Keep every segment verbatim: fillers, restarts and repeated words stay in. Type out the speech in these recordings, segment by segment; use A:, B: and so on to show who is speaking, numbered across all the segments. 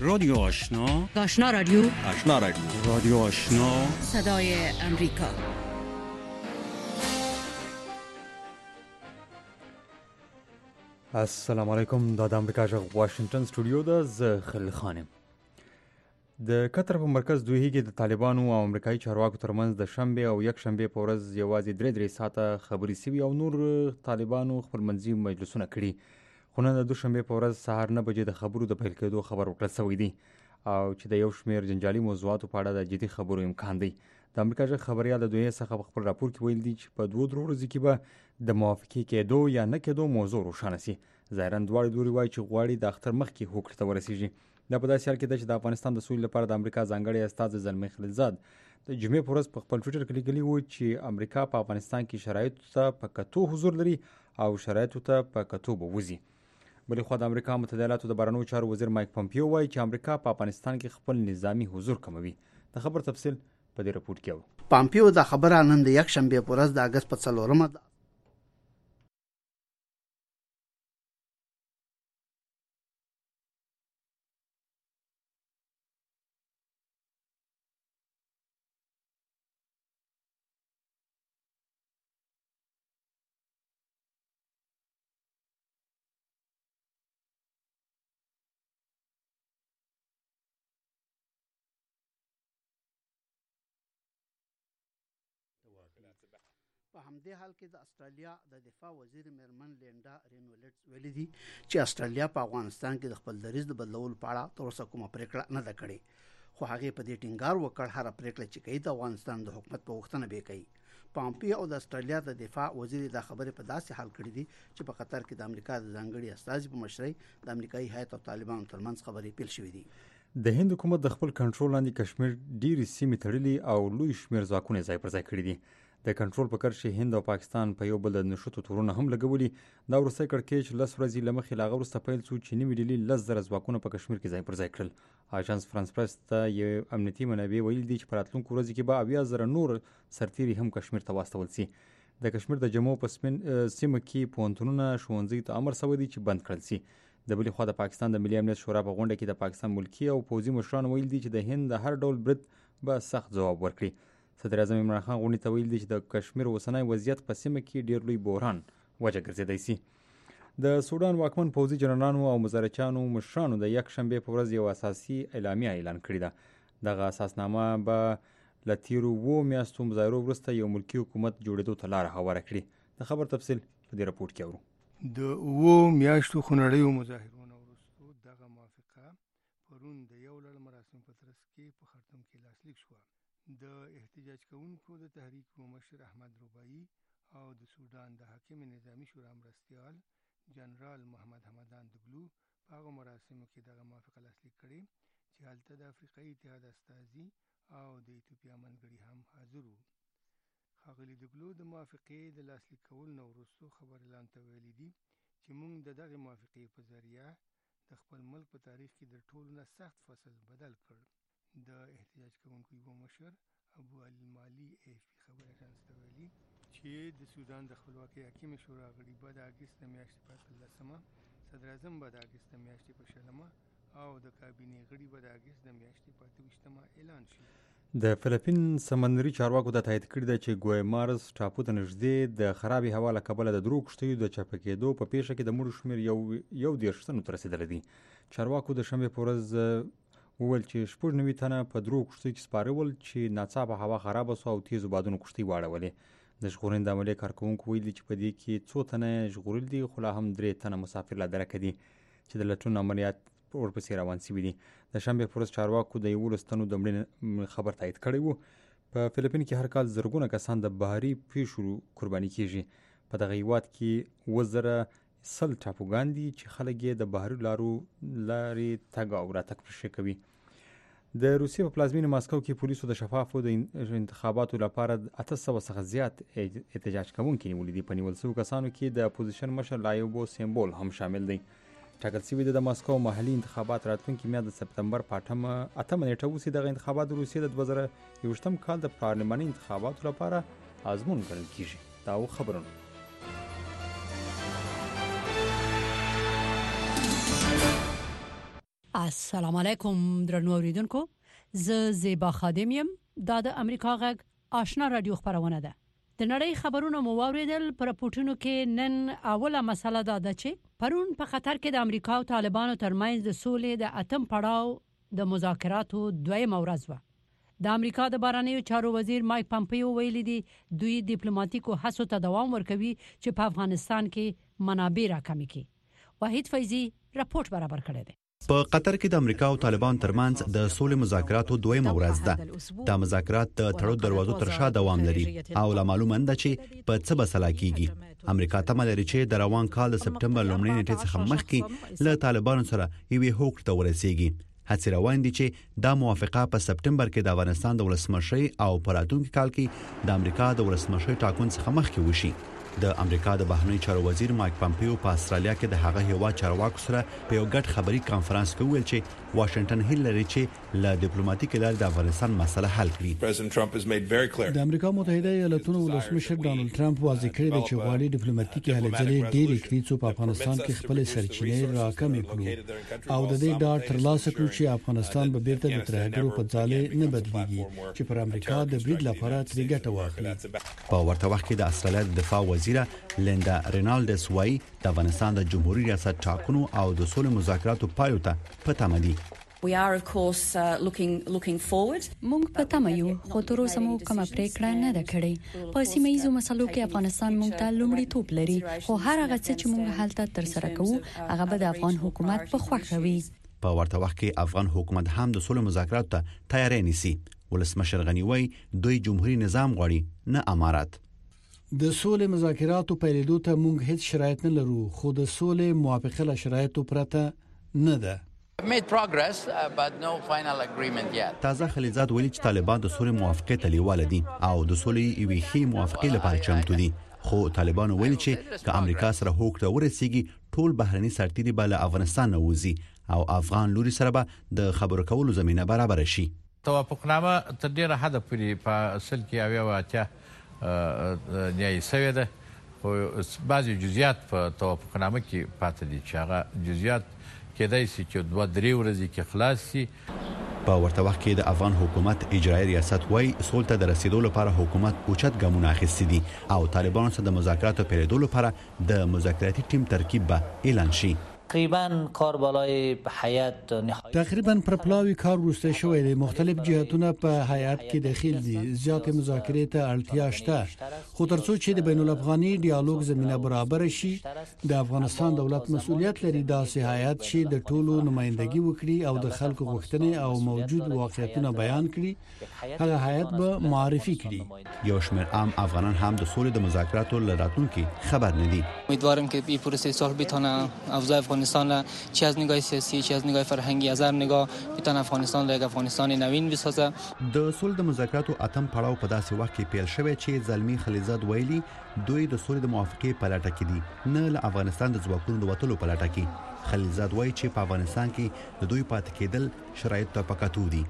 A: رادیو آشنا،
B: آشنا رادیو،
C: آشنا رادیو،
A: رادیو آشنا،
B: صدای امریکا.
D: السلام علیکم. دا د امریکا غږ واشنگټن سټوډیو ده. زه خلیل خانم. د قطر په مرکز دوحې کې د طالبانو او امریکایي چارواکو ترمنځ د شنبې او یک شنبې په ورځ یوازې درې درې ساعته خبرې سوي او نور طالبانو خپلمنځي مجلسونه کړي. خو نن د دوشنبې په ورځ سهار نه بجې د خبرو د پیل کېدو خبر ورکړل سوی دی او چې د یو شمېر جنجالي موضوعاتو په اړه د جدي خبرو امکان دی. د امریکا غږ خبریال د دوحې څخه په خپل راپور کې ویل دي چې په دوه درو ورځو کې به د موافقې کېدو یا نه کېدو موضوع روښانه سي. ظاهراً دواړه لوري وایي چې غواړي د اختر مخکې هوکړې ته ورسیږي. دا په داسې حال کې ده چې د افغانستان د سولې لپاره د امریکا ځانګړی استازی زلمي خلیلزاد د جمعې په ورځ په خپل ټویټر کې لیکلي و چې امریکا په افغانستان کې شرایطو ته په کتو حضور لري او شرایطو ته په کتو به وځي. بلې خوا د امریکا متحده ایالاتو د بهرنیو چارو وزیر مایک پمپیو وایي چې امریکا په افغانستان کې خپل نظامی حضور کموي. د خبر تفصیل په دې رپورټ کې اورو.
E: پمپیو دا خبره نن د یک شنبې په ورځ د اگست په څلورمه په همدې حال کې د استرالیا د دفاع وزیر میرمن لینډا رینولټس ویلي دي چې استرالیا په افغانستان کې د خپل دریځ د بدلولو په اړه تر اوسه کومه پریکړه نه ده کړې، خو هغه په دې ټینګار وکړ هر پریکړه چې کوي د افغانستان د حکومت په وختونه به کوي. پامپیو او د استرالیا د دفاع وزیر د خبرې په داسې حال کړې دي چې په قطر کې د امریکا د ځانګړي استازي په مشرۍ د امریکایي هیئت او طالبانو ترمنځ خبرې پیل شوې دي.
D: د هند حکومت د خپل کنټرول لاندې کشمیر ډېرې سیمې تړلي او لوی شمېر ځواکونه ځای پر ځای کړي دي. د کنټرول په کرښې هند او پاکستان په یو بل د نښتو تورونه هم لګولي. دا وروستی کړکېچ لس ورځې له مخکې له هغه وروسته پیل شو چې نوي ډلې لس زره ځواکونه په کشمیر کې ځای پر ځای کړل. اژانس فرانس پرس ته یو امنیتي منابع ویلي دي چې په راتلونکو ورځو کې به اویا زره نور سرتیري هم کشمیر ته واستول سي. د کشمیر د جمو په سیمه کې پوهنتونونه ښوونځي ته امر شوی دی چې بند کړل سي. د بلې خوا د پاکستان د ملي امنیت شورا په غونډه کې د پاکستان ملکي او پوځي مشران ویل دي چې د هند د هر ډول برید به سخت ځواب ورکړي. صدر اعظم عمران خان غونډې ته ویل دي چې د کشمیر اوسنی وضعیت په سیمه کې ډېر لوی بحران وجه ګرځېدی سي. د سودان واکمن پوځي جنرالانو او مزارچانو مشرانو د یک شنبې په ورځ یو اساسي اعلامیه اعلان کړې ده. دغه اساسنامه به له تیرو اوو میاشتو مظاهرو وروسته یو ملکي حکومت جوړېدو ته لاره هواره کړي. د خبر تفصیل په دې رپورټ کې اورو.
F: د اوو میاشتو خونړیو مظاهرونو وروسته دغه موافقه پرون د یو لړ مراسم په ترڅ کې په خرطوم کې لاسلیک شوه. د احتجاج کوونکو د تحریک مشر احمد رباعي او د سودان د حاکم نظامی شورا مرستیال جنرال محمد حمدان دګلو په هغه مراسمو کې دغه موافقه لاسلیک کړې چې هلته د افریقایي اتحاد استازي او د ایتوپیا منګړي هم حاضر وو. ښاغلي دګلو د موافقې د لاسلیک کولو نه وروسته خبريالانو ته ویلي دي چې موږ د دغې موافقې په ذریعه د خپل ملک په تاریخ کې د ټولو نه سخت فصل بدل کړ. د احتجاج کوونکو یو مشر ابو علي مالی اف پی خبر اژانس ته ویلي چې د سودان د خپلواکۍ حاکمې شورا غړي به د اګست د میاشتې په اتلسمه، صدر اعظم به د اګست د میاشتې په شلمه او د کابینې غړي به د اګست د میاشتې په اته ویشتمه اعلان شي.
D: د فلیپین سمندري چارواکو دا تایید کړی ده چې ګویمارس ټاپو ته نږدې د خرابې هوا له کبله د درو کښتیو د چپه کېدو په پیښه کې د مړو شمېر یو یو دېرش تنو ته رسېدلی دی. چارواکو د شنبې په ورځ وویل چې شپږ نوي تنه په درو کښتیو کې سپاره ول چې ناڅاپه هوا خرابه سوه او تیزو بادونو کښتۍ واړولې. د ژغورنې د عملیې کارکوونکو ویلي چې په دې کې څو تنه ژغورل دي خو لا هم درې تنه مسافر لا درکه دي چې د لټون عملیات ورپسې روان سوي دي. د شنبې په ورځ چارواکو د یولس تنو د مړینې خبر تایید کړی و. په فلیپین کې هر کال زرګونه کسان د بحري پیښو قرباني کیږي. په دغه هیواد کې اووه زره سل ټاپوګان دي چې خلک یې د بحري لارو لارې تګ او راتګ پرې کوي. د روسیې په پلازمینه ماسکو کې پولیسو د شفافو د انتخاباتو لپاره اته سوه څخه زیات احتجاج کوونکي نیولي دي. په نیول شویو کسانو کې د اپوزیشن مشر لایوبو سیمبول هم شامل دی. ټاکل شوي د ماسکو محلي انتخابات راتلونکي میاشت د سپتمبر په اتمه نیټه وشي. دغه انتخابات د روسیې د دوه زره یوویشتم کال د پارلماني انتخاباتو لپاره آزمون ګڼل کیږي. دا و خبرونه.
C: السلام علیکم درنو اوریدونکو زه زیبا خادم یم دا د امریکا غږ آشنا رادیو خبرونه ده د نړۍ خبرونه مو واوریدل پر پورتونو کې نن اوله مسله دا ده چې پرون په قطر کې د امریکا او طالبانو ترمنځ د سولې د اتم پړاو د مذاکراتو دویم ورځ و د امریکا د بهرنیو چارو وزیر مایک پامپیو ویلي دی دوی ډیپلوماټیکو هڅو ته دوام ورکوي چې په افغانستان کې منابع راکمي کړي وحید فیضی راپورټ برابر کړی دی
G: په قطر کې د امریکا او طالبان ترمنځ د سولې مذاکراتو دویم ورځ ده د مذاکرات د تړو دروازو تر شا دوام لري او لا معلومه ده چې په څه بسلا کیږي امریکا تمه لري چې د روان کال د سپټمبر لومړۍ نیټې څخه مخکې له طالبانو سره یوې هوکړې ته ورسیږي هڅې روان دي چې دا موافقه په سپټمبر کې د افغانستان د ولسمشر او په راتلونکي کال کې د امریکا د ولسمشر ټاکون څخه مخکې وشي د امریکا د بهرنیو چارو وزیر مایک پامپیو په استرالیا کې د هغه هیواد چارواکو سره په یو ګډ خبري کانفرنس کې ویل چې واشنگټن هیله لري چې له ډیپلوماټیک لارې د افغانستان مسله حل کړي
H: د امریکا متحده ایالاتونو ولسمشر ډانلډ ټرمپ واضح کړی دی چې غواړي ډیپلوماټیکي هلې ځلې ډېرې کړي چې په افغانستان کې خپل سرچینې راکمې کړي او د دې ډاډ ترلاسه کړي چې افغانستان به بیرته د ترهګرو په ځاله نه بدلیږي چې پر امریکا د برید لپاره ترې ګټه واخلي
G: په ورته وخت کې د استرالیا د دفاع وزیره لیندا رینالډس وايي د افغانستان د جمهوریت ریاست ټاکنو او د سولې مذاکراتو پایلو ته پته مدي
I: We are of course uh, looking looking forward.
J: مونږ پته مې خو تر اوسه مو کومه پریکړه نه ده کړې په سیمایي مسلو کې افغانستان مونږ ته لومړیتوب لري خو هر هغه څه چې مونږ حالت تر سره کوو هغه به د افغان حکومت په خوښه وي
G: په ورته وخت کې افغان حکومت هم د سولې مذاکراتو ته تیاری نیسي ولسمشر غنی وایي دوی جمهوریت نظام غواړي نه امارات
H: د سولې مذاکراتو پیلېدو ته موږ هیڅ شرایط نه لرو خو د سولې موافقه له شرایطو پرته نه ده
K: made progress uh, but no final agreement yet.
G: تازه خلیزات ویلي چې طالبان د سولې موافقه ته لیواله دي او د سولې یوې ښې موافقه لپاره چمتو دي خو طالبان ویلي چې که امریکا سره هوکړه ورسیږي ټول بهرني سرتیري به له افغانستان نه وځي او افغان لوري سره به د خبرو کولو زمينه برابر شي
L: توافقنامه تر ډیره حد پورې په اصل کې اویا واته نیای سوی ده خو بعضی جزئیات په توافقنامه کې پاتې دي چې هغه جزئیات کېدای شي چې دوه درې ورځې کې خلاص شي
G: په ورته وخت کې د افغان حکومت اجرایي ریاست وايي سولې ته د رسیدو لپاره حکومت اوچت ګامونه اخیستي دي او طالبانو سره د مذاکراتو پیلېدو لپاره د مذاکراتي ټیم ترکیب به اعلان شي
M: تقریبا کار بالای هیئت
H: تقریبا پر پلاوی کار وروسته شوی دی مختلف جهتونه په هیئت کې داخل دي زیات مذاکرې ته اړتیا شته خو ترڅو چې د بین الافغاني ډیالوګ زمينه برابر شي د افغانستان دولت مسؤلیت لري داسې هیئت چې د ټولو نمائندګي وکړي او د خلکو غوښتنې او موجود واقعیتونه بیان کړي هغه هیئت به معرفي کړي
G: یو شمېر عام افغانان هم د سولې د مذاکراتو لراتونکو خبر نه دي
N: امیدوارم که این پروسه صلح بتونه افزای افغانستان چه از نگاه سیاسی چه از نگاه فرهنگی از هر نگاه بتونه افغانستان را یک افغانستان نوین بسازه
G: د سولې د مذاکراتو اتم پړاو په داسې وخت کې پیل شوی چې زلمی خلیزات ویلي دوی د سولې د موافقې په لټه کې دي نه له افغانستان د ځواکونو د وټلو په لټه کې خلیزات وایي چې په افغانستان کې د دوی پاتې کېدل شرایط ته پکاتو دي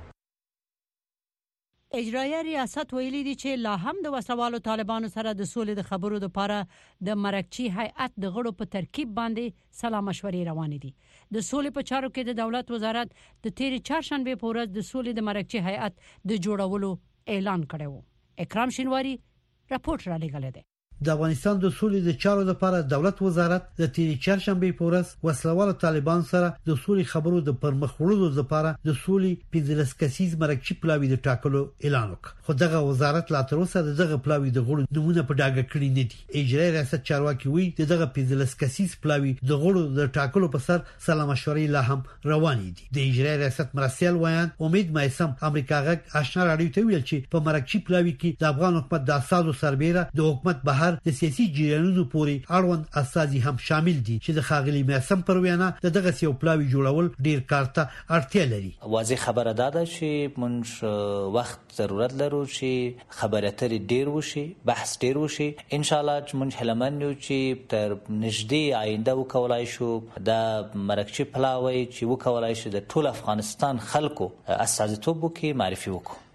C: اجرایي ریاست ویلي دي چې لا هم د وسوالو طالبانو سره د سولې د خبرو لپاره د مرکچی هیئت د غړو په ترکیب باندې سلا مشورې روانې دي د سولې په چارو کې د دولت وزارت د تیر چهارشنبه په ورځ د سولې د مرکچی هیئت د جوړولو اعلان کړی و اکرام شینواری راپورټ را لګل دی
O: د افغانستان د سولې د چارو لپاره دولت وزارت د تیر چهارشنبه په ورځ وسلوال طالبان سره د سولې خبرو د پرمخ وړلو لپاره د سولې پنځلس کسیز مرکچی پلاوی د ټاکلو اعلان وکړ خو دغه وزارت لا تر اوسه دغه پلاوی د غړو نمونه په ډاګه کړی نه دي اجرایي ریاست چارواکي وی دغه پنځلس کسیز پلاوی د غړو د ټاکلو په سر سلا مشورې لا هم روان دي د اجرایي ریاست مرسل ویان امید مایسم امریکا غږ آشنا راډیو ته ویل چې په مرکچی پلاوی کې د افغان حکومت د اساسو سربېره د حکومت بهر د سیاسي جریانونو پورې اړوند اساسي هم شامل دي چې د خاغلی میسم پر وینا دغه یو پلاوی جوړول ډیر کار ته اړتیا لري
M: واضح خبره ده چې مونږ وخت ضرورت لرو چې خبرې اترې ډیر وشي بحث ډیر وشي ان شاء الله چې مونږ هلمن یو چې تر نږدې آینده وکولای شو د مرکچی پلاوی چې وکولای شي د ټول افغانستان خلکو اساسیتوب وکړي معرفي وکړي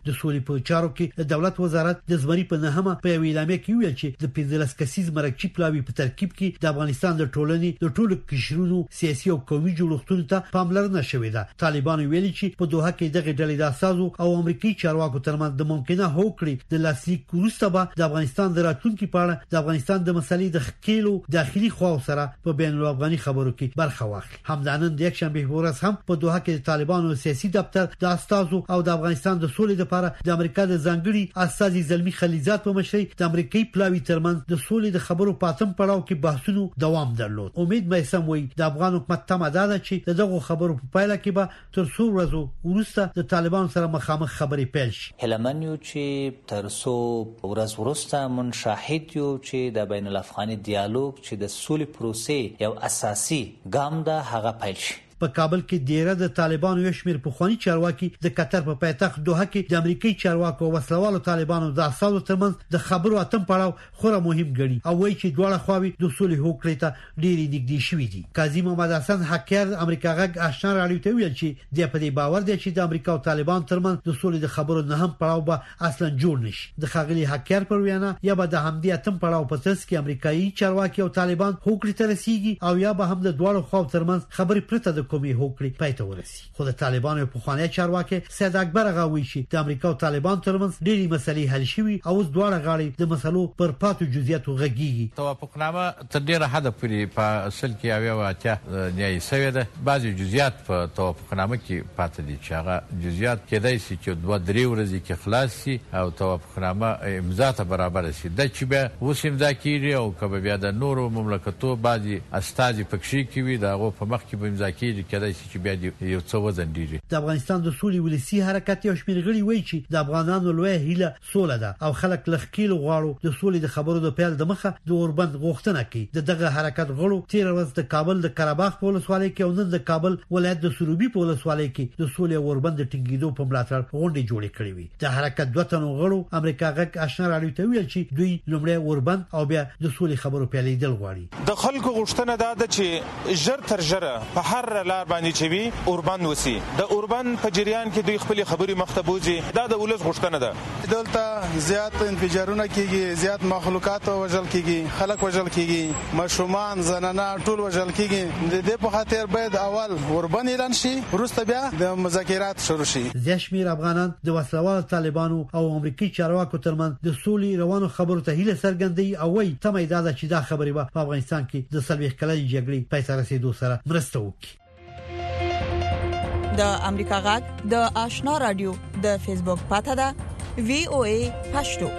O: د سولې په چارو کې د دولت وزارت د زمري په نهمه په اعلامیه کې ویل چې د پنځلس کسیز مرکزی پلاوی په ترکیب کې د افغانستان د ټولنې د ټولو قشرونو سیاسي او قومي جوړښتونو ته پاملرنه شوې ده. طالبان ویلي چې په دوحه کې دغه ډلې د اساسو او امریکایي چارواکو ترمنځ د ممکنه هوکړې د لاسلیک وروسته به د افغانستان د راتلونکو په اړه د افغانستان د مسلې د خکېلو داخلي خوا سره په بین الافغاني خبرو کې برخه واخلي. همدانن د یک شنبه ورځ هم په دوحه کې د طالبانو سیاسي دفتر د استازو او د افغانستان د سولې لپاره د امریکا د ځانګړي استازي زلمی خلیزات په مشرۍ د امریکایي پلاوی ترمنځ د سولې د خبرو پاتم پړاو کې بحثونو دوام درلود. امید مې سم وي د افغان حکومت تمه ده چې دغه خبرو په پایله کې به تر څو ورځې وروسته د طالبانو سره مخامخ خبرې پیل شي.
M: هلمن یو چې تر څو ورځ وروسته من شاهد یو چې د بین الافغاني ډیالوګ چې د سولې پروسې یو اساسي ګام ده هغه پیل شي.
O: په کابل کې ډیره د طالبانو یو شمېر پخوانی چارواکي د قطر په پایتخت دوحه کې د امریکایي چارواکو او وسلوالو طالبانو د اساسو ترمنځ د خبرو اتم پړاو خورا مهم ګڼي او وایي چې دواړه خواوې د سولې هوکړې ته ډېری نږدې شوې دي. قاضي محمد حسن حکیر امریکا غږ آشنا راډیو ته ویل چې د په دې باور دی چې د امریکا او طالبان ترمنځ د سولې د خبرو نه هم پړاو به اصلا جوړ نشي. د خاغلی حکیر پر وینا یا به د همدې اتم پړاو په ترڅ کې امریکایي چارواکي او طالبان هوکړې ته رسیږي او یا به هم د دواړو خواو ترمنځ خبرې پرته د کومې هوکړې پای ته ورسي. خو د طالبانو په خوانی چارواکي سید اکبر غاوی چې د امریکا او طالبان ترمنځ ډېری مسلې حل شوي او اوس دواړه غاړي د مسلو پر پاتو جزئیاتو غږیږي.
L: توافقنامه تر ډیره حد پورې په اصل کې اویا واته نیای سوی ده. بعضي جزئیات په توافقنامه کې پاتې دي چې هغه جزئیات کېدای شي چې دوه درې ورځې کې خلاص شي او توافقنامه امضا ته برابر شي. د چې به اوس امضا کیږي او کبه بیا د نورو مملکتو بعضي استازي پکښې کوي دغه په مخ کې به امضا کیږي کېدای شي چې یو څه وزن دیږي.
O: د افغانستان د سولې ولسی حرکت یو شمېر غړي وایي چې د افغانانو لوی هیله سوله ده او خلک لخکیل غواړي د سولې د خبرو د پیل د مخه د اوربند غوښتنه کوي. د دغه حرکت غړو تیر ورځ د کابل د قرهباغ په ولسوالۍ کې او نن د کابل ولایت د سروبي په ولسوالۍ کې د سولې او اوربند ټینګېدو په ملاتړ غونډې جوړې کړې وي. د حرکت دوه تنو غړو امریکا غږ آشنا راډیو ته ویل چې دوی لومړی اوربند او بیا د سولې خبرو پیلېدل غواړي.
P: د خلکو غوښتنه ده چې ژر تر ژره په هر لار باندې چې وي اوربند وسی. د اوربند په جریان کې دوی خپل خبرې مختبوزي. دا د ولس غوښتنه ده.
Q: دلته زیات انفجارونه کیږي، زیات مخلوقات وژل کیږي، خلک وژل کیږي، مشومان زنانه ټول وژل کیږي. د دې په خاطر باید اول اوربند اعلان شي، وروسته بیا د مذاکرات شروع شي.
O: زشمیر افغانان د وسلوال طالبانو او امریکایي چارواکو ترمنځ د سولې روانو خبرو ته هیله څرګندوي او وایي تمه ده چې دا خبرې به په افغانستان کې د سلوي کلنۍ جګړې پای ته رسیدو سره مرسته وکړي.
R: د امریکا غږ د آشنا رادیو د فیسبوک پاته ده وی او ای پښتو.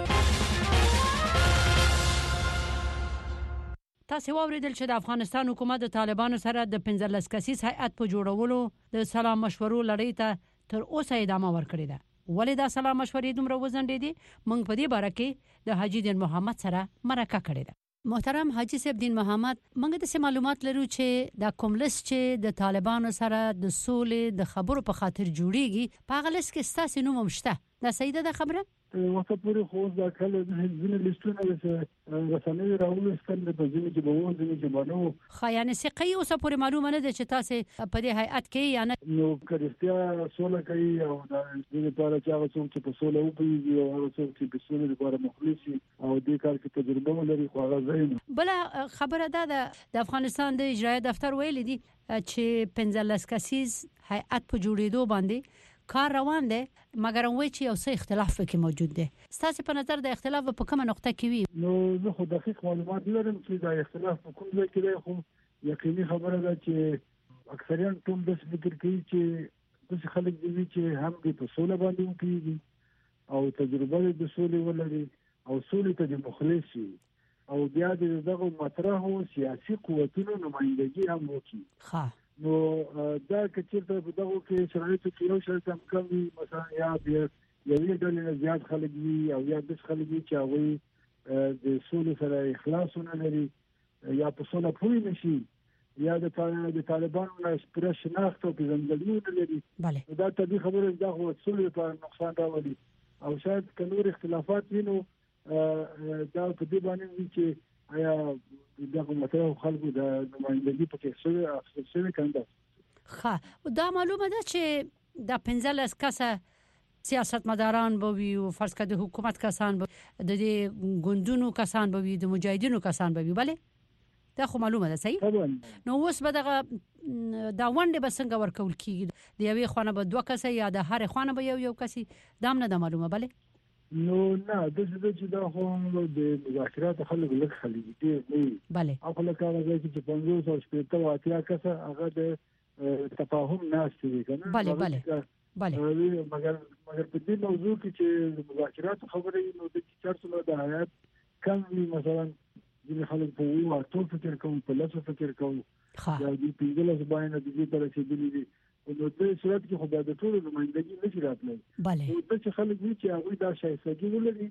C: تاسو واوریدل چې د افغانستان حکومت د طالبانو سره د پنځلس کسیز هیئت په جوړولو د سلام مشورو لړۍ ته تر اوسه ادامه ورکړې ده. ولې دا سلام مشورې دومره وزنډې دي؟ موږ په دې باره کې د حاجی دین محمد سره مرکه کړې ده. محترم حاجی صاحب دین محمد، موږ د څه معلومات لرو چې د کوم لیست چې د طالبانو سره د سولې د خبرو په خاطر جوړیږي په هغه لیست کې ستاسو نوم هم شته. دا صحیح ده خبره؟
S: وخت پورې خو دا کله د ځینې لیستونه د رسنۍ راوستل د ځینې چې به ځینې چې باندې
C: خو یعنی څه کوي اوس پورې معلومه نه ده چې تاسو په دې هیئت کې یا نه.
S: نو کریستیا سوله کوي او د دې لپاره چې هغه څوک چې په سوله وپوهیږي او هغه څوک چې په سوله لپاره مخلص وي او دې کار کې تجربه ولري خو هغه ځای نه.
C: بل خبره ده د افغانستان د اجرایه دفتر ویل دي چې پنځلس کسیز هیئت په جوړېدو باندې کار روان دی، مګر وایي چې یو څه اختلاف پکې موجود دی. ستاسو په نظر د اختلاف په کومه نقطه کې وي؟
S: نو زه خو دقیق معلومات لرم چې دا اختلاف په کوم ځای کې دی، خو یقیني خبره ده چې اکثریان ټول د فکر کوي چې د خلک دی چې هم د په سوله باندې وکړي او تجربه د سولې ولري او سولې ته د مخلص شي او بیا د دغه مطرح او سیاسي قوتونو نمائندګي هم وکړي.
C: ها
S: نو دا کچې ته په دغه کې شرایطو کې یو شرط هم کوي، مثلا یا بیا یوې ډلې زیات خلک وي او یا د خلک وي چې هغه د سولې سره اخلاص نه لري یا په سوله پوه نشي یا د طالبانو نه سپره شناخت او پیژندګلوي نه لري. دا طبیعي خبره ده خو سولې لپاره نقصان راولي او شاید که نور اختلافات وي نو دا په دې باندې وي چې آیا دغه مطلب خلکو د نمائندګي پکې شوی اخیستل شوی کنده.
C: ښه دا معلومه ده چې د پنځلس کسه سیاستمداران به وي او فرض کړه د حکومت کسان به د دې ګوندونو کسان به وي د مجاهدینو کسان به وي bale دا خو معلومه ده صحیح نو اوس به دغه دا ونډه به څنګه ورکول کیږي د یوې خانه به دوه کسه یا د هر خانه به یو یو کسي دام نه د معلومه bale
S: نو نه د څه چې دا خو د مذاکرات خلک لږ خلک دي نه
C: bale
S: خپل کار کوي چې پنځوس او شپږ او اتیا کسه هغه د تفاهم ناس دي کنه
C: bale bale bale
S: مګر مګر په دې موضوع کې چې د مذاکرات خبرې نو د چارڅو د حیات کم مثلا د خلک په وو ټول فکر کوم په لاسو فکر کوم دا د پیګل زباینه د دې تر رسیدلې دي نو د صورت کې خدای د ټول نمائندګي نشي راتلای
C: bale
S: نو د څه خلک دي چې هغه دا شایستګي ولري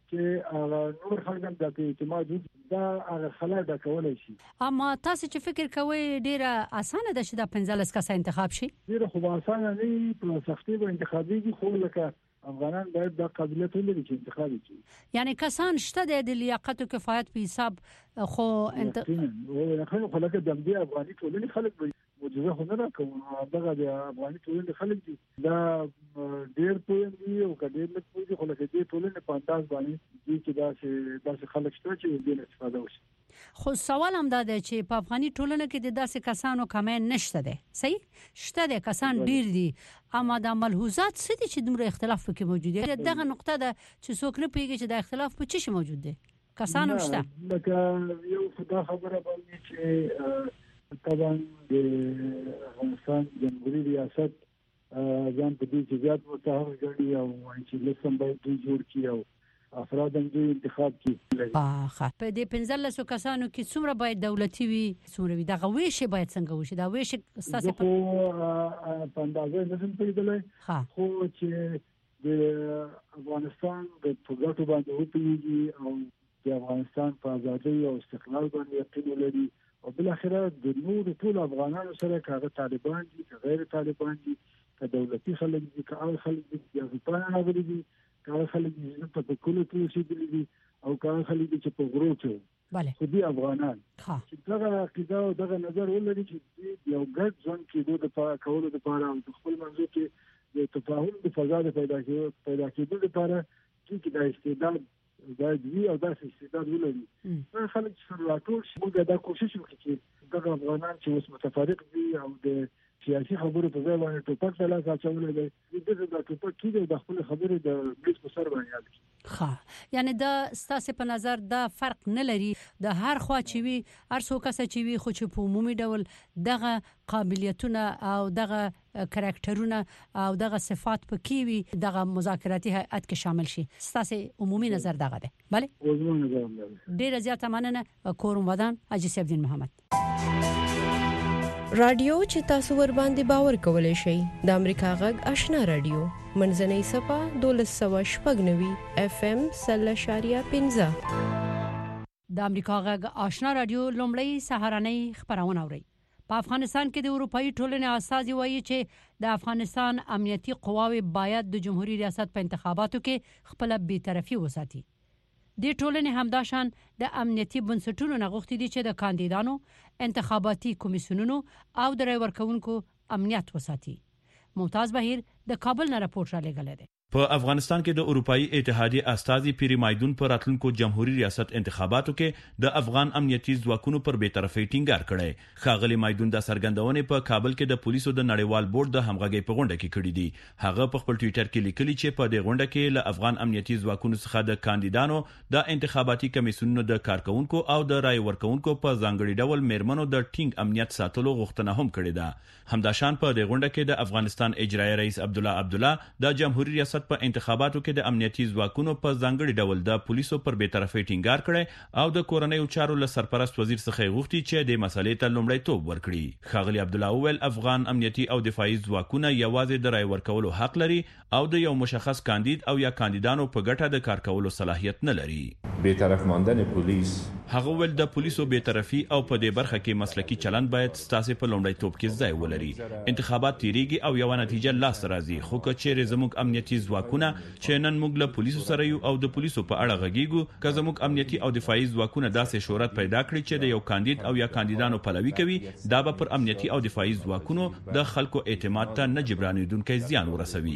S: چې نور خلک هم د اعتماد دا هغه خلا د کولای شي
C: اما تاسو چې فکر کوئ ډیره اسانه ده چې د پنځلس کسه انتخاب شي
S: ډیره خو اسانه نه په سختي به انتخابي خو لکه افغانان باید د قابلیت ولري چې انتخاب وکړي
C: یعنی کسان شته د لیاقت او کفایت په حساب خو
S: انت خو خو لکه د دې افغاني ټولنې خلک معجزه خو نه راکوي دغه د افغاني ټولنې خلک دي دا ډېر پوهن دي او کډېر نه پوهي خو لکه دې ټولنې په انداز باندې دي چې دا چې دا خلک شته چې دې استفاده وشي
C: خو سوال هم دا دی چې په افغاني ټولنه کې د داسې کسانو کمه نشته ده صحیح شته ده کسان ډیر دي اما د ملحوظات څه دي چې دومره اختلاف پکې موجود دی دغه نقطه ده چې څوک نه پیږي چې د اختلاف په څه موجود دی کسان هم شته
S: لکه یو خدا خبره باندې چې طبعا د افغانستان جمهوریت ریاست ځان په دې چې زیات متحرک غړي او چې لسم باید جوړ کړي او افراد هم دوی انتخاب کی
C: باخه په دې پنځلسو کسانو کې څومره باید دولتي وي څومره وي دغه ویش باید څنګه وشي دا ویش ستاسو
S: په پاندازه نشم پیدلای خو چې د افغانستان د پروګرامو باندې وپیږي او د افغانستان په ازادي او استقلال باندې یقین لري او بل اخره د نور ټول افغانانو سره کاغه طالبان دي غیر طالبان دي که دولتي خلک دي که اړ خلک دي یا په نه غوړي دي کله خلک چې په کولو کې شي دي او کله خلک چې په غرو کې
C: bale
S: خو دي افغانان چې دغه عقیده او دغه نظر ولري چې یو ګډ ځان کې د پاره کولو د پاره او خپل منځو کې د تفاهم د فضا د پیدا کېدو پیدا کېدو لپاره چې د استعداد د دې او د استعداد ولري نو خلک چې راټول شي موږ دا کوشش وکړو چې دغه افغانان چې اوس متفرق دي او د سیاسي خبرو په ځای باندې ټوپک ته لاس اچولې ده د دې د ټوپک کې د خپل خبرې د بلیس په سر باندې یاد کی
C: ها یعنی دا ستاسو په نظر دا فرق نه لري د هر خوا چې وي هر څوک چې وي خو چې په عمومي ډول دغه قابلیتونه او دغه کریکټرونه او دغه صفات په کې وي دغه مذاکراتي هیئت کې شامل شي ستاسو عمومي نظر دغه ده bale ډیر زیاته مننه کوروم ودان حاجی سیفدین محمد
T: رادیو چې تاسو ور باندې باور کولای شئ د امریکا غږ آشنا رادیو منځنۍ صفه دولس سو شپږ نوي اف ام سل شاریه پنځه
C: د امریکا غږ آشنا رادیو لومړی سهارنۍ خبرونه اوري په افغانستان کې د اروپאי ټولنې اساسي وایي چې د افغانستان امنیتي قواوې باید د جمهوریت ریاست په انتخاباتو کې خپل بی‌طرفي وساتي د ټولنې همداشان د امنیتي بنسټونو نغښتې دي چې د کاندیدانو انتخاباتي کمیسیونونو او د رای ورکوونکو امنیت وساتي ممتاز بهیر د کابل نه راپور را لګل دی
U: په افغانستان کې د اروپאי اتحادیه استازي پیری مایدون پر راتلونکو جمهوریت ریاست انتخاباتو کې د افغان امنیتي ځواکونو پر بی‌طرفۍ ټینګار کړي خاغلی مایدون د سرګندونې په کابل کې د پولیسو د نړیوال بورډ د همغږي په غونډه کې کړې دي هغه په خپل ټوئیټر کې لیکلي چې په دې غونډه کې له افغان امنیتي ځواکونو څخه د کاندیدانو د انتخاباتي کمیسیونونو د کارکونکو او د رای ورکوونکو په ځانګړي ډول میرمنو د ټینګ امنیت ساتلو غوښتنه هم کړې ده همداشان په دې غونډه کې د افغانستان اجرایي رئیس عبد الله عبدالله د جمهوریت ریاست په انتخاباتو کې د امنیتي ځواکونو په ځانګړي ډول د پولیسو پر بی‌طرفۍ ټینګار کړي او د کورنیو چارو له سرپرست وزیر څخه غوښتي چې د مسلې ته لومړیتوب ورکړي خاغلی عبد الله وویل افغان امنیتي او دفاعي ځواکونه یوازې د رای ورکولو حق لري او د یو مشخص کاندید او یا کاندیدانو په ګټه د کار کولو صلاحیت نه لري
V: بی‌طرف ماندن پولیس
U: هغه ول د پولیسو بی‌طرفي او په دې برخه کې مسلکي چلند باید ستاسو په لومړیتوب کې ځای ولري انتخابات تیریږي او یو نتیجه لاس راځي خو که چیرې زموږ امنیتي ځواکونه چې نن موږ له پولیسو سره یو او د پولیسو په اړه غږیږو که زموږ امنیتي او دفاعي ځواکونه داسې شهرت پیدا کړي چې د یو کاندید او یا کاندیدانو پلوي کوي دا به پر امنیتي او دفاعي ځواکونو د خلکو اعتماد ته نه جبرانیدونکي زیان ورسوي.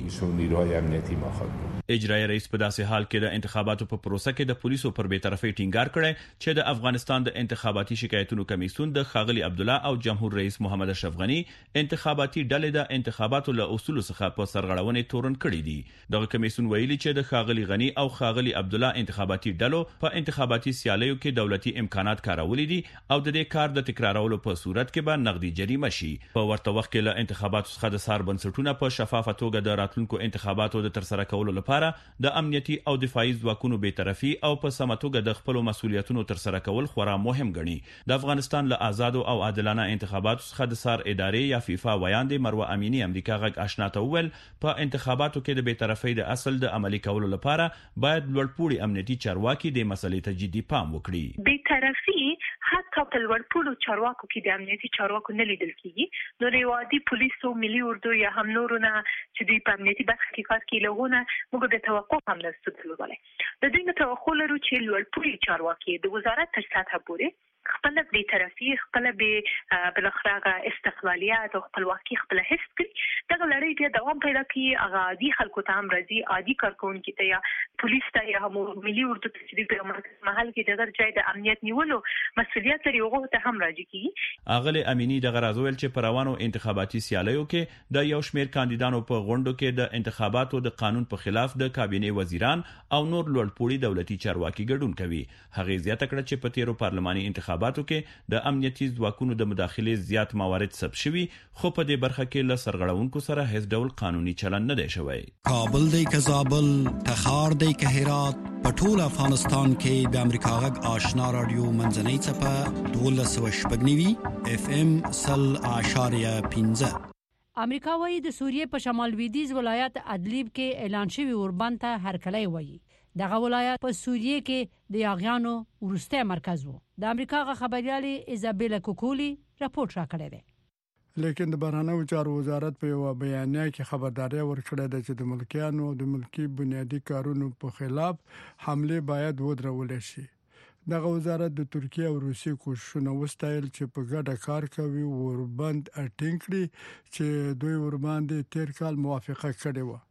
U: اجرایي رئیس په داسې حال کې د انتخاباتو په پروسه کې د پولیسو پر بی‌طرفۍ ټینګار کړی چې د افغانستان د انتخاباتي شکایتونو کمیسیون د ښاغلي عبدالله او جمهور رئیس محمد اشرف غنی انتخاباتي ډلې د انتخاباتو له اصولو څخه په سرغړونې تورن کړي دي. دغه کمیسیون ویلي چې د ښاغلي غنی او ښاغلي عبدالله انتخاباتي ډلو په انتخاباتي سیالیو کې دولتي امکانات کارولي دي او د دې کار د تکرارولو په صورت کې به نقدي جریمه شي. په ورته وخت کې له انتخاباتو څخه د سار بنسټونه په شفافه توګه د راتلونکو انتخاباتو د ترسره کولو لپاره د امنیتي او دفاعي ځواکونو بی‌طرفي او په سمه توګه د خپل مسؤلیتونو ترسره کول خورا مهم ګڼي. د افغانستان له آزاد او عادلانه انتخاباتو څخه د سار ادارې یا فیفا ویاندې مروه امینی امریکا غږ آشنا ته وویل په انتخاباتو کې د بی‌طرفۍ د اصل د عملي کولو لپاره باید لوړپوړي امنیتي چارواکي د مسلې ته جدي پام وکړي.
A: بی‌طرفي حتی په لوړپوړو چارواکو کې د امنیتي چارواکو نه لیدل کیږي. نو ریوادي پولیسو ملي اردو یا هم نورونه چې دوی په امنیتي برخه کې کار کوي لهونه موږ د توقع هم نه ستلولای. د دوی نه توقع لرو چې لوړپوړي چارواکي د وزارت تر سطحه پورې خپل بی‌طرفي خپل به بلخراغه استقلالیت او خپلواکي خپل حفظ کړي. دا لړۍ بیا دوام پیدا کوي. هغه عادي خلکو ته هم راځي، عادي کارکونکو ته یا پولیس ته یا هم ملي اردو ته چې په محل کې د ځای د امنیت نیولو مسؤلیت لري هغه ته هم راځي کی.
U: اغلی امینی د غرازویل چې پروانو انتخاباتي سیالیو کې د یو شمیر کاندیدانو په غونډو کې د انتخاباتو د قانون په خلاف د کابینه وزیران او نور لوړپوړي دولتي چارواکي ګډون کوي. هغه زیاته کړه چې په تیرو پارلماني انتخاباتو کې د امنیتي ځواکونو د مداخلې زیات موارد ثبت شوي خو په دې برخه کې له سرغړونکو سره هیڅ ډول قانوني چلن نه دی شوی.
B: کابل دی که زابل، تخار دی که هرات، په ټول افغانستان کې د امریکا غږ آشنا رادیو منځنۍ څپه دولس سوه شپږ نوي اف ام سل اعشاریه پنځه.
C: امریکا وايي د سوریې په شمال لویدیځ ولایت ادلیب کې اعلان شوی اوربند ته هرکلی وایي. دغه ولایت په سوریې کې د یاغیانو ورسته مرکز وو. د امریکا غ خبريالي ایزابیلا کوکولی راپورټ راکړی دی.
F: لیکن د بهرنیو چارو وزارت په یو بیانیه کې خبرداري ورکړه ده چې د ملکیانو او د ملکی بنیادی کارونو په خلاف حمله باید ودرول شي. دغه وزارت د ترکیه او روسیې کوښښونه وستایل چې په ګډه کار کوي وربند اټینګ کړي چې دوی ورباندې تیر کال موافقه کړې و.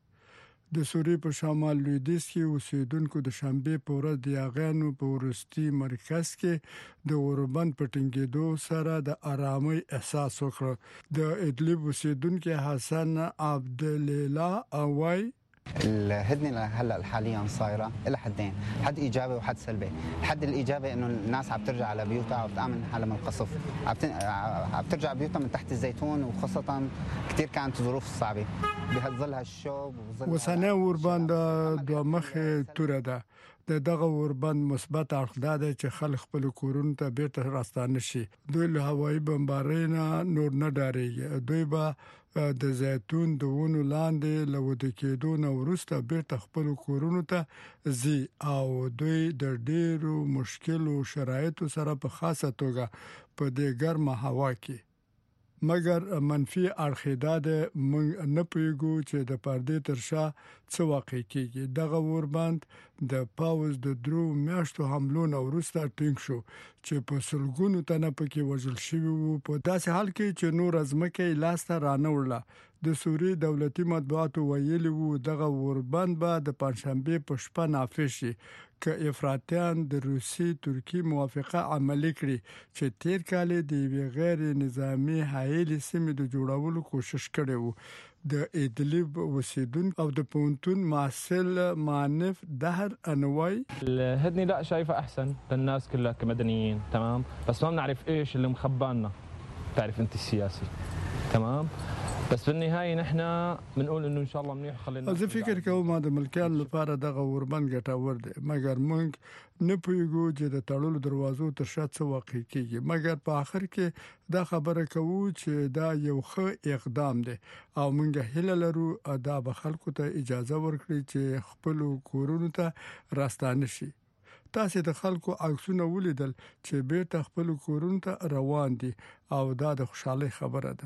F: د سوریې په شمال لویدیځ کې اوسیدونکو د شنبه په ورځ د یاغیانو په ورستي مرکز کې د وربند په ټینګېدو سره د آرامۍ احساس وکړ. د ادلب اوسیدونکو حسن عبدالله اوای
W: الهدنه هلا حاليا صايره الى حدين، حد ايجابي وحد سلبي. الحد الايجابي انه الناس عم ترجع على بيوتها وبتامن حالها من القصف، عم ترجع بيوتها من تحت الزيتون وخاصه كثير كانت ظروف صعبه بهالظل هالشوب وظل
F: وسنه وربند دوه مخه توره ده. د دغه وربند مثبت اړخ ده چې خلک خپل کورونو ته بیرته راستانه شي. دوی له هوایي بمبارۍ نه نور نه ډارېږي. دوی به د زیتون د ونو لاندې لود کېدو نو ورسته بیرته خپل کورونو ته زی او دوی د ډیرو مشکلو شرایطو سره په خاصه توګه په دې ګرمه هوا کې. مګر منفي اړخ ده موږ نه پوهیږو چې د پردې تر شا څه واقع کیږي. دغه وربند د پاوز د درو میاشتو حملو نو ورسته ټینګ شو چې په سلګونو تنه پکې وژل شوی وو. په داسې حال کې چې نور ازمکه لاسته رانه وړله. د سوریې دولتي مطبوعاتو ویلي وو دغه وربند به د پنځشنبه په شپه نافذ شي که افراطیان د روسي ترکی موافقه عملي کړي چې تیر کال د غیر نظامی حایل سیمې د جوړولو کوشش کړي وو. د ادلب وسیدون او د پونتون ماسل مانف دهر انواي
X: الهدنه لا شايفه احسن للناس كلها كمدنيين تمام، بس ما بنعرف ايش اللي مخبانا. تعرف انت السياسي تمام، بس في النهايه نحن بنقول انه ان شاء الله منيح خلينا. زه فکر کوم د ملکیان لپاره دغه وربند ګټور دی، مګر موږ نه پوهیږو چې د تړلو دروازو تر شا څه واقع کیږي. مګر په اخر کې دا خبره کوو چې دا یو ښه اقدام دی او موږ هیله لرو دا به خلکو ته اجازه ورکړي چې خپل کورونو ته راستانه شي. تاسو د خلکو عکسونه ولیدل چې بیرته خپل کورونو ته روان دي او دا د خوشحالي خبره ده.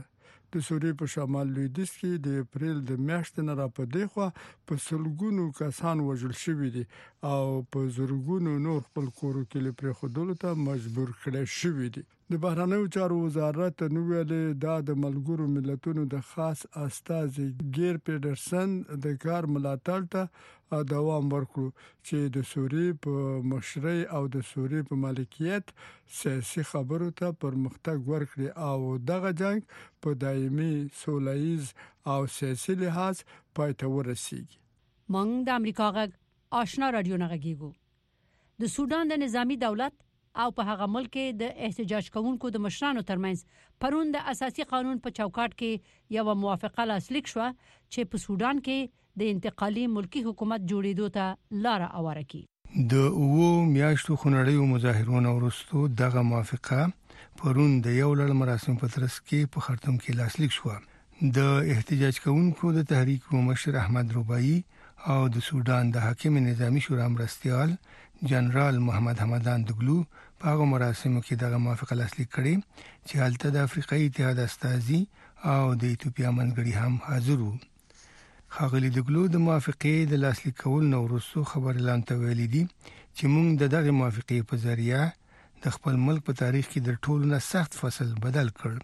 F: د سوریې په شمال لویدیځ کې د اپریل د میاشتې نه را پدې خو په سلګونو کسان وژل شوي دي او په زورګونو نور خپل کورو کې لپاره خودلو ته مجبور کړي شوي دي. د بهرنیو چارو وزارت نو ویلې دا د ملګرو ملتونو د خاص استازي ګیر پیډرسن د کار ملاتړ ته دوام ورکړو چې د سوریې په مشرۍ او د سوریې په مالکیت سیاسي خبرو ته پرمختګ ورکړي او دغه جنگ په دایمي سولهییز او سیاسي لحاظ پای ته ورسیږي.
C: مونږ د امریکا غږ آشنا رادیو نه غږیږو. د سودان د نظامی دولت او په هغه ملک د احتجاج کوونکو د مشرانو ترمنځ پرون د اساسي قانون په چوکاټ کې یو موافقه لاسلیک شو چې په سودان کې د انتقالي ملکی حکومت جوړېدو ته لار اواره کی.
F: د اوو میاشتو خنړیو مظاهرونو ورستو دغه موافقه پرون د یو لړ مراسم په ترڅ کې په خرطوم کې لاسلیک شو. د احتجاج کوونکو د تحریک مشر احمد رباعي او د سودان د حاکم نظامی شورا مرستيال جنرال محمد حمدان دګلو په هغه مراسمو کې دغه موافقه لاسلیک کړي چې هلته د افریقایي اتحاد استازي او د ایتوپیا منځګړي هم حاضر وو. خاغلی دګلو د موافقې د لاسلیک کول نو وروسته خبر اعلان ته ویلي دي چې موږ د دغه موافقې په ذریعہ د خپل ملک په تاریخ کې د ټولو نه سخت فصل بدل کړ.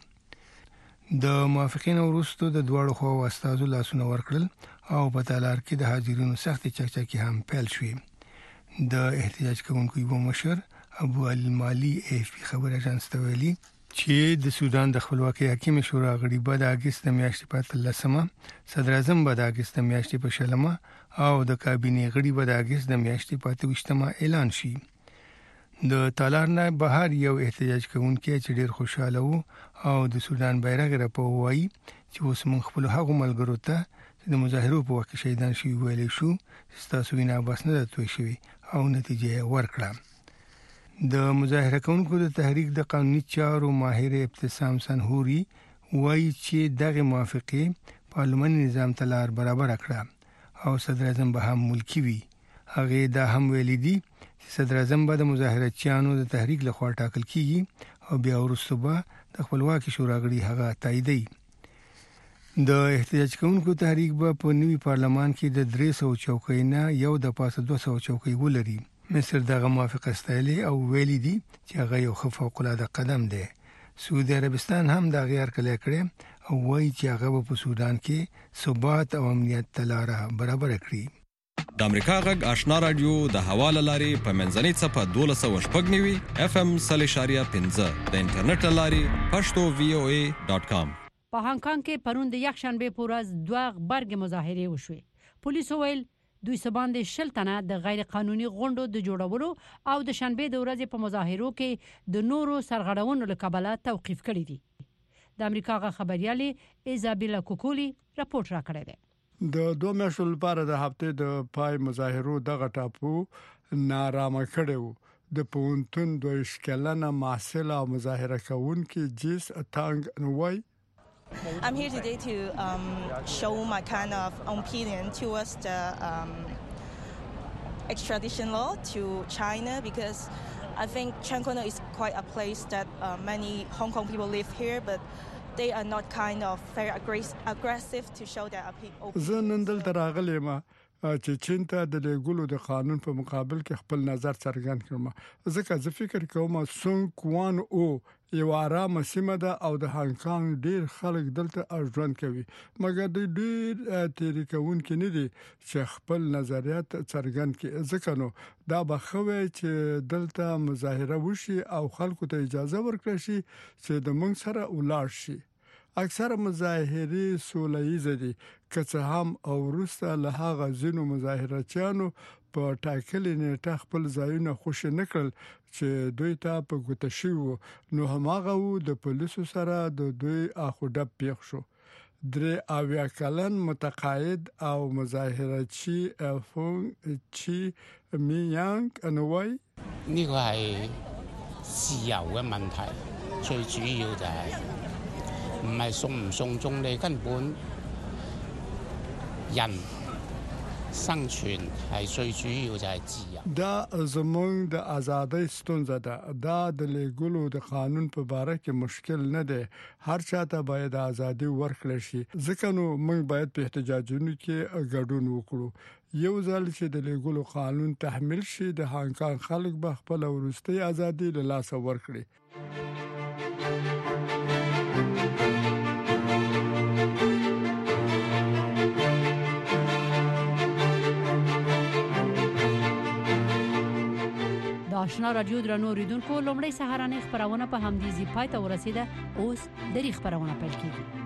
F: د موافقین وروسته د دوړو خو استازو لاسونه ورکړل او په تالار کې د حاضرینو سخت چکچکی هم پیل شوې. د احتجاج کوونکو یو مشر ابو علي مالی اف پی خبر اژانس ته ویلي چې د سودان د خپلواکۍ حاکم شورا غړي به د اگست میاشتې په لسمه، صدر اعظم به د اگست میاشتې په شلمه او د کابینې غړي به د اگست میاشتې په اتوشتمه اعلان شي. د تالار نه بهر یو احتجاج کوونکی چې ډیر خوشاله وو او د سودان بیرغ رپوي چې اوس موږ خپل هغه ملګرو ته د مظاهرو په وخت شهیدان شوي ویلي شو چې تاسو وینا بس نه توي شوي او نتیجه ورکړه. د مظاهره کوونکو د تحریک د قانوني چارو ماهر ابتسام سنهوري وایي چې دغه موافقه پارلماني نظام ته لار برابر کړه او صدر اعظم به هم ملکی وي. هغه دا هم ویلي دي چې صدر اعظم به د مظاهرچیانو د تحریک لخوا ټاکل کیږي او بیا وروسته به د خپلواکۍ شورا غړي هغه تاییدي. د احتجاج کوونکو تحریک به په نوي پارلمان کې د درې سوه چوکۍ نه یو د پاسه دوه سوه چوکۍ ولري. مصر دغه موافقه ستایلې او ویلي دي چې هغه یو فوق العاده قدم دی. سعودي عربستان هم دا غیر کړی کړي او وایي چې هغه په سودان کې ثبات او امنیت ته لار برابر کړي.
D: د امریکا غږ آشنا رادیو د حواله لاري په منځنۍ صفه دولس سوه شپږ نوي اف ام صلی شاریه پنځه د انټرنیټ لاري پښتو وی او ای ډاٹ کام.
C: په هانګ کانګ کې پرون د یک شنبه په ورځ دوه غبرګ مظاهره وشوه. پولیسو ویل دوی سباند شل تنه د غیر قانوني غونډو د جوړولو او د شنبه د ورځې په مظاهرو کې د نورو سرغړونو لکبله توقيف کړی دي. د امریکا غا خبريالي ایزابیلا کوکولی راپورټ راکړی دی.
F: د دوه میاشتو لپاره د هفته د پای مظاهرو دغه ټاپو نارامه کړو. د پونتون د اشکلانه محصل او مظاهره کوونکي جیس اتانګ نوای
E: I'm here today to um, show my kind of opinion towards the um, extradition law to China because I think Changkona is quite a place that uh, many Hong Kong people live here, but they are not kind of very aggressive, aggressive to show their opinion.
F: زه نن دلته راغلی ما چې چین ته د لګولو د قانون په مقابل کې خپل نظر څرګند کړم. ځکه زه فکر کوم سونګ کوان او یو آرام سیمه ده او د هانګ کانګ ډیر خلک دلته ژوند کوي، مګر د ډیر تیری کوون کې نه دي چې خپل نظریات څرګند کړي. ځکه نو دا بخوي چې دلته مظاهره وشي او خلکو ته اجازه ورکړي شي چې د موږ سره ولاړ شي. اکثر مظاهره سولهییز دي که څه هم او وروسته له هغه ځینو مظاهرچیانو په ټاکلې نیټه خپل ځایونه خوش نه کړل چې دوی ته په ګوته شي وو، نو هماغه وو د پولیسو سره د دوی اخو ډب پیښ شو. درې اویا کلن متقاعد او مظاهرچی الفون چی میانګ انوای
I: 呢個係自由嘅問題，最主要就係 唔係送唔送中，你根本人生存係最主要就係自由。
F: دا زمونږ د ازادۍ ستونزه ده. دا د لیګلو د قانون په باره کې مشکل نه دی. هر چاته باید ازادي ورکړل شي. ځکه نو موږ باید په احتجاجونو کې ګډون وکړو. یو ځل چې د لیګلو قانون تحمیل شي د هانګ کانګ خلک به خپل ورستي ازادي له لاسه ورکړي.
C: آشنا رادیو درنو اوریدونکو لومړی سهارانه خبرونه په همدې ځای پای ته ورسیده. اوس د خبرونه پیل کیږي.